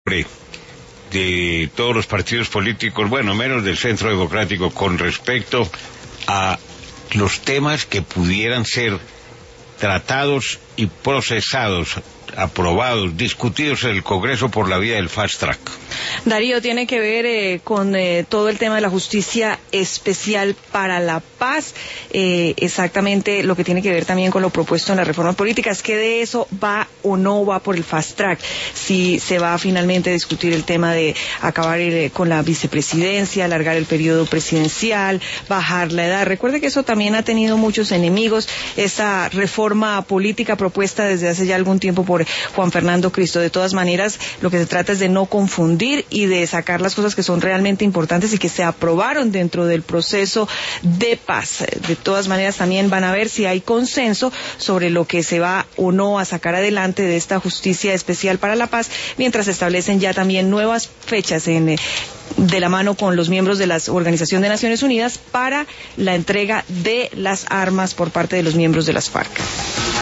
de todos los partidos políticos, bueno, menos del Centro Democrático, con respecto a los temas que pudieran ser tratados y procesados, aprobados, discutidos en el Congreso por la vía del fast track. Darío, tiene que ver con todo el tema de la justicia especial para la paz, exactamente lo que tiene que ver también con lo propuesto en la reforma política, es que de eso va o no va por el fast track, si se va finalmente a discutir el tema de acabar con la vicepresidencia, alargar el periodo presidencial, bajar la edad. Recuerde que eso también ha tenido muchos enemigos, esa reforma política propuesta desde hace ya algún tiempo por Juan Fernando Cristo. De todas maneras, lo que se trata es de no confundir y de sacar las cosas que son realmente importantes y que se aprobaron dentro del proceso de paz. De todas maneras, también van a ver si hay consenso sobre lo que se va o no a sacar adelante de esta justicia especial para la paz, mientras se establecen ya también nuevas fechas de la mano con los miembros de la Organización de Naciones Unidas para la entrega de las armas por parte de los miembros de las FARC.